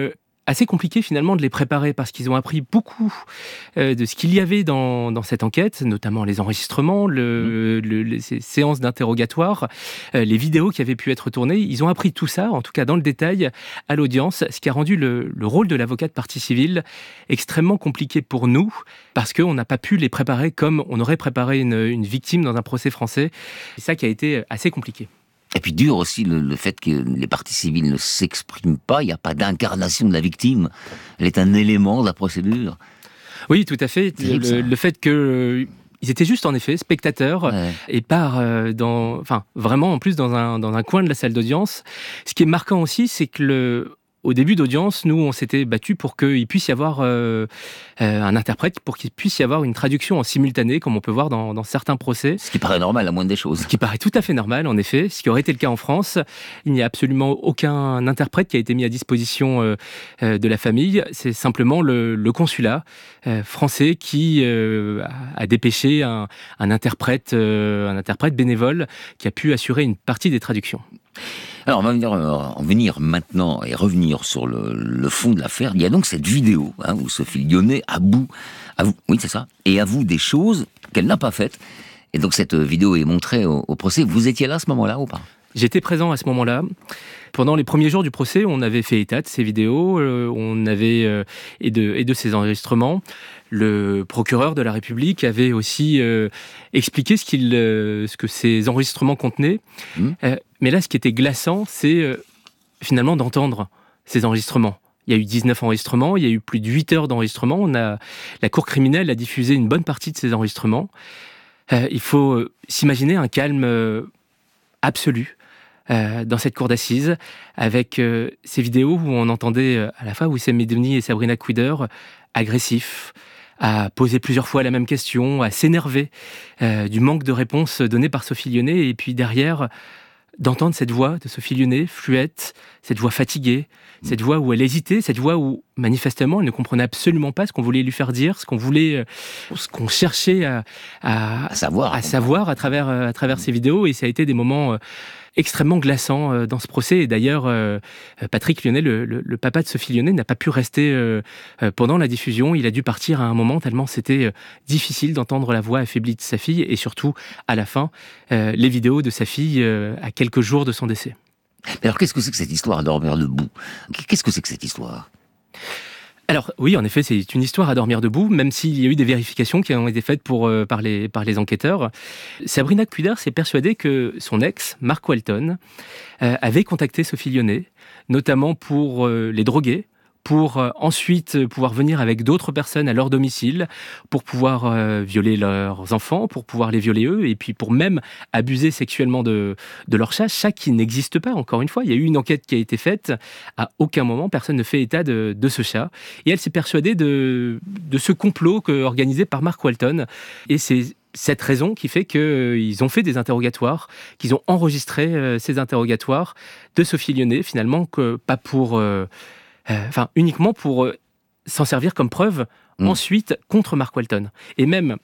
assez compliqué finalement de les préparer parce qu'ils ont appris beaucoup euh, de ce qu'il y avait dans, dans cette enquête, notamment les enregistrements, le, le, les séances d'interrogatoire, euh, les vidéos qui avaient pu être tournées. Ils ont appris tout ça, en tout cas dans le détail, à l'audience, ce qui a rendu le, le rôle de l'avocat de partie civile extrêmement compliqué pour nous parce qu'on n'a pas pu les préparer comme on aurait préparé une, une victime dans un procès français. C'est ça qui a été assez compliqué. Et puis dur aussi le, le fait que les parties civiles ne s'expriment pas, il n'y a pas d'incarnation de la victime, elle est un élément de la procédure. Oui, tout à fait. Le, le fait que... Euh, ils étaient juste en effet spectateurs ouais. et pas euh, dans, enfin vraiment en plus dans un dans un coin de la salle d'audience. Ce qui est marquant aussi, c'est que le Au début d'audience, nous, on s'était battu pour qu'il puisse y avoir euh, euh, un interprète, pour qu'il puisse y avoir une traduction en simultané, comme on peut voir dans, dans certains procès. Ce qui paraît normal, la moindre des choses. Ce qui paraît tout à fait normal, en effet. Ce qui aurait été le cas en France. Il n'y a absolument aucun interprète qui a été mis à disposition euh, euh, de la famille. C'est simplement le, le consulat euh, français qui euh, a, a dépêché un, un, interprète, euh, un interprète bénévole qui a pu assurer une partie des traductions. Alors, on va venir, en venir maintenant et revenir sur le, le fond de l'affaire. Il y a donc cette vidéo hein, où Sophie Lyonnais avoue, avoue, oui c'est ça, et avoue des choses qu'elle n'a pas faites. Et donc cette vidéo est montrée au, au procès. Vous étiez là à ce moment-là ou pas ? J'étais présent à ce moment-là. Pendant les premiers jours du procès, on avait fait état de ces vidéos, euh, on avait euh, et de et de ces enregistrements. Le procureur de la République avait aussi euh, expliqué ce qu'il, euh, ce que ces enregistrements contenaient. Mmh. Euh, mais là, ce qui était glaçant, c'est euh, finalement d'entendre ces enregistrements. Il y a eu dix-neuf enregistrements, il y a eu plus de huit heures d'enregistrements. On a, la Cour criminelle a diffusé une bonne partie de ces enregistrements. Euh, il faut euh, s'imaginer un calme euh, absolu. Euh, dans cette cour d'assises, avec euh, ces vidéos où on entendait euh, à la fois Wissem Medouni et Sabrina Kouider euh, agressifs, à poser plusieurs fois la même question, à s'énerver euh, du manque de réponse donnée par Sophie Lyonnais, et puis derrière, d'entendre cette voix de Sophie Lyonnais, fluette, cette voix fatiguée, cette voix où elle hésitait, cette voix où, manifestement, elle ne comprenait absolument pas ce qu'on voulait lui faire dire, ce qu'on voulait, ce qu'on cherchait à, à, à savoir, à, savoir à, travers, à travers ces vidéos, et ça a été des moments euh, extrêmement glaçants euh, dans ce procès. Et d'ailleurs, euh, Patrick Lyonnais, le, le, le papa de Sophie Lyonnais, n'a pas pu rester euh, euh, pendant la diffusion. Il a dû partir à un moment tellement c'était euh, difficile d'entendre la voix affaiblie de sa fille, et surtout, à la fin, euh, les vidéos de sa fille euh, à quelques jours de son décès. Mais alors, qu'est-ce que c'est que cette histoire à dormir debout ? Qu'est-ce que c'est que cette histoire ? Alors oui, en effet, c'est une histoire à dormir debout, même s'il y a eu des vérifications qui ont été faites pour, euh, par, les, par les enquêteurs. Sabrina Kouider s'est persuadée que son ex, Mark Walton, euh, avait contacté Sophie Lyonnais, notamment pour euh, les droguer, pour euh, ensuite pouvoir venir avec d'autres personnes à leur domicile, pour pouvoir euh, violer leurs enfants, pour pouvoir les violer eux, et puis pour même abuser sexuellement de, de leur chat, chat qui n'existe pas, encore une fois. Il y a eu une enquête qui a été faite, à aucun moment personne ne fait état de, de ce chat, et elle s'est persuadée de, de ce complot que, organisé par Mark Walton, et c'est cette raison qui fait qu'ils euh, ont fait des interrogatoires, qu'ils ont enregistré euh, ces interrogatoires de Sophie Lyonnais, finalement, que, pas pour... Euh, Enfin, euh, uniquement pour euh, s'en servir comme preuve mmh. ensuite contre Mark Walton. Et même,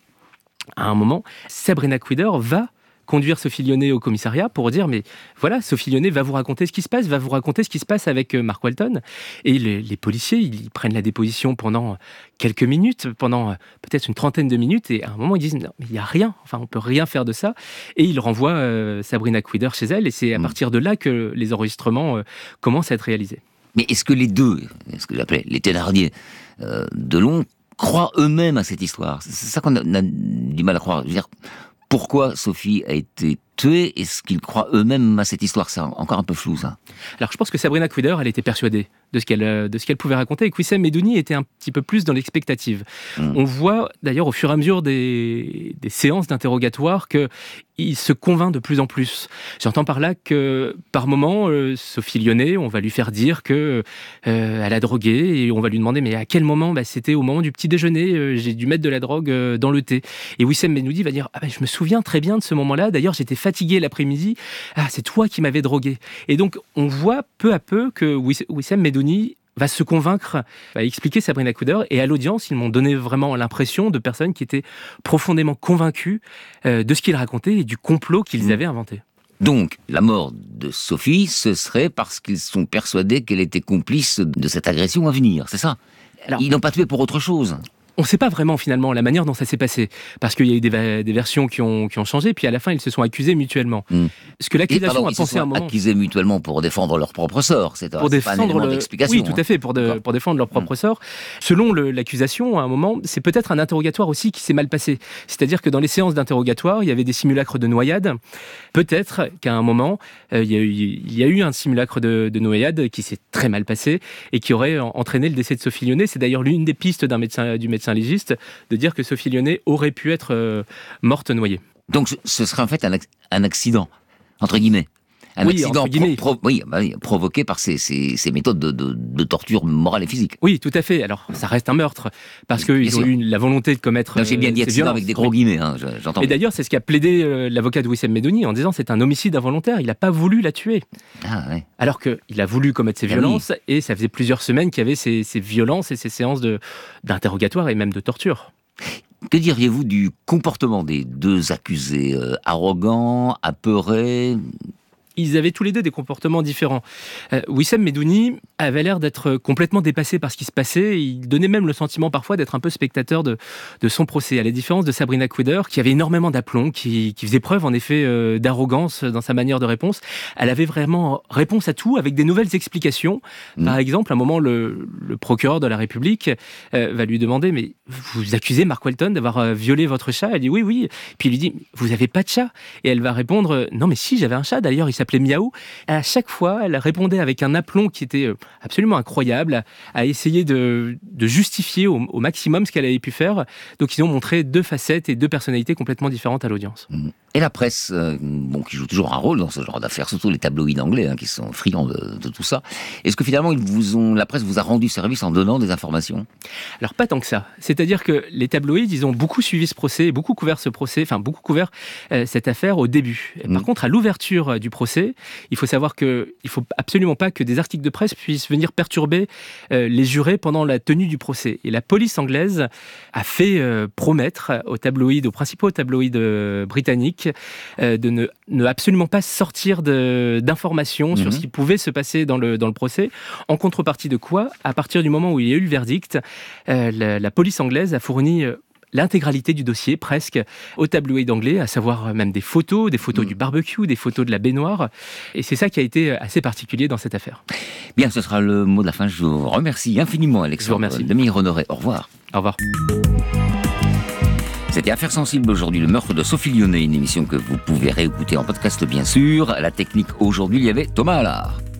à un moment, Sabrina Kouider va conduire Sophie Lyonnais au commissariat pour dire, mais voilà, Sophie Lyonnais va vous raconter ce qui se passe, va vous raconter ce qui se passe avec euh, Mark Walton. Et les, les policiers, ils prennent la déposition pendant quelques minutes, pendant euh, peut-être une trentaine de minutes, et à un moment, ils disent, non, mais il n'y a rien, enfin, on peut rien faire de ça. Et ils renvoient euh, Sabrina Kouider chez elle, et c'est à mmh. partir de là que les enregistrements euh, commencent à être réalisés. Mais est-ce que les deux, ce que j'appelais les Thénardier euh, de Long, croient eux-mêmes à cette histoire ? C'est ça qu'on a, on a du mal à croire. Je veux dire, pourquoi Sophie a été tuée ? Est-ce qu'ils croient eux-mêmes à cette histoire ? C'est encore un peu flou, ça. Alors, je pense que Sabrina Kouider, elle était persuadée de ce qu'elle, de ce qu'elle pouvait raconter, et que Wissem Medouni était un petit peu plus dans l'expectative. Mmh. On voit, d'ailleurs, au fur et à mesure des, des séances d'interrogatoire, qu'il se convainc de plus en plus. J'entends par là que, par moment, euh, Sophie Lyonnais, on va lui faire dire que euh, elle a drogué, et on va lui demander, mais à quel moment ? Bah, c'était au moment du petit déjeuner, euh, j'ai dû mettre de la drogue euh, dans le thé. Et Wissem Medouni va dire, ah bah, je me souviens très bien de ce moment-là, d'ailleurs, j'étais fatigué l'après-midi, ah, c'est toi qui m'avais drogué. Et donc, on voit peu à peu que Wissem Medouni va se convaincre, va expliquer Sabrina Kouider, et à l'audience, ils m'ont donné vraiment l'impression de personnes qui étaient profondément convaincues euh, de ce qu'ils racontaient et du complot qu'ils mmh. avaient inventé. Donc, la mort de Sophie, ce serait parce qu'ils sont persuadés qu'elle était complice de cette agression à venir, c'est ça? Alors, ils n'ont pas tué pour autre chose. On ne sait pas vraiment finalement la manière dont ça s'est passé, parce qu'il y a eu des, va- des versions qui ont, qui ont changé, puis à la fin ils se sont accusés mutuellement. Mm. Ce que l'accusation pardon, a ils pensé se à un sont moment... accusés mutuellement pour défendre leur propre sort, c'est, pour c'est pas un défendre élément le... d'explication. Oui, tout à hein. fait, pour, de, pour défendre leur propre mm. sort. Selon le, l'accusation, à un moment, c'est peut-être un interrogatoire aussi qui s'est mal passé. C'est-à-dire que dans les séances d'interrogatoire, il y avait des simulacres de noyade. Peut-être qu'à un moment, euh, il, y a eu, il y a eu un simulacre de, de noyade qui s'est très mal passé et qui aurait entraîné le décès de Sophie Lyonnais. C'est d'ailleurs l'une des pistes d'un médecin, du médecin légiste de dire que Sophie Lyonnais aurait pu être euh, morte noyée. Donc ce- ce serait en fait un, ac- un accident, entre guillemets. Un Oui, accident entre guillemets. pro- pro- oui, bah oui, provoqué par ces, ces- ces méthodes de, de- de torture morale et physique. Oui, tout à fait. Alors, ça reste un meurtre, parce Bien qu'ils ont sûr. eu la volonté de commettre Non, j'ai bien euh, dit ces accident violences. avec des gros guillemets, hein, je- j'entends. Et bien. d'ailleurs, c'est ce qu'a plaidé euh, l'avocat de Wissem Medouni en disant c'est un homicide involontaire, il n'a pas voulu la tuer. Ah, ouais. Alors qu'il a voulu commettre ces Ah oui. violences, et ça faisait plusieurs semaines qu'il y avait ces, ces violences et ces séances de, d'interrogatoire et même de torture. Que diriez-vous du comportement des deux accusés, euh, arrogants, apeurés? Ils avaient tous les deux des comportements différents. Euh, Wissem Medouni avait l'air d'être complètement dépassé par ce qui se passait. Il donnait même le sentiment parfois d'être un peu spectateur de, de son procès, à la différence de Sabrina Kouder, qui avait énormément d'aplomb, qui, qui faisait preuve en effet euh, d'arrogance dans sa manière de réponse. Elle avait vraiment réponse à tout avec des nouvelles explications. Mmh. Par exemple, à un moment, le, le procureur de la République euh, va lui demander « Mais vous accusez Mark Welton d'avoir euh, violé votre chat ?» Elle dit « Oui, oui. » Puis il lui dit « Vous n'avez pas de chat ?» Et elle va répondre « Non, mais si, j'avais un chat. D'ailleurs, il s'appelait Miaou. » À chaque fois, elle répondait avec un aplomb qui était absolument incroyable, à essayer de, de justifier au, au maximum ce qu'elle avait pu faire. Donc ils ont montré deux facettes et deux personnalités complètement différentes à l'audience. Et la presse, euh, bon, qui joue toujours un rôle dans ce genre d'affaires, surtout les tabloïds anglais, hein, qui sont friands de, de tout ça. Est-ce que finalement, ils vous ont, la presse vous a rendu service en donnant des informations? Alors pas tant que ça. C'est-à-dire que les tabloïds, ils ont beaucoup suivi ce procès, beaucoup couvert ce procès, enfin beaucoup couvert euh, cette affaire au début. Et par mmh. contre, à l'ouverture euh, du procès, il faut savoir que il faut absolument pas que des articles de presse puissent venir perturber euh, les jurés pendant la tenue du procès. Et la police anglaise a fait euh, promettre aux tabloïds, aux principaux tabloïds euh, britanniques, euh, de ne, ne absolument pas sortir de, d'informations mmh. sur ce qui pouvait se passer dans le, dans le procès. En contrepartie de quoi, à partir du moment où il y a eu le verdict, euh, la, la police anglaise a fourni euh, l'intégralité du dossier, presque, aux tabloïds anglais, à savoir même des photos, des photos mmh. du barbecue, des photos de la baignoire. Et c'est ça qui a été assez particulier dans cette affaire. Bien, ce sera le mot de la fin. Je vous remercie infiniment, Alexandre. Je vous remercie. Demir-Honoré. Au revoir. Au revoir. C'était Affaires sensibles aujourd'hui, le meurtre de Sophie Lyonnais, une émission que vous pouvez réécouter en podcast bien sûr. À la technique aujourd'hui, il y avait Thomas Allard.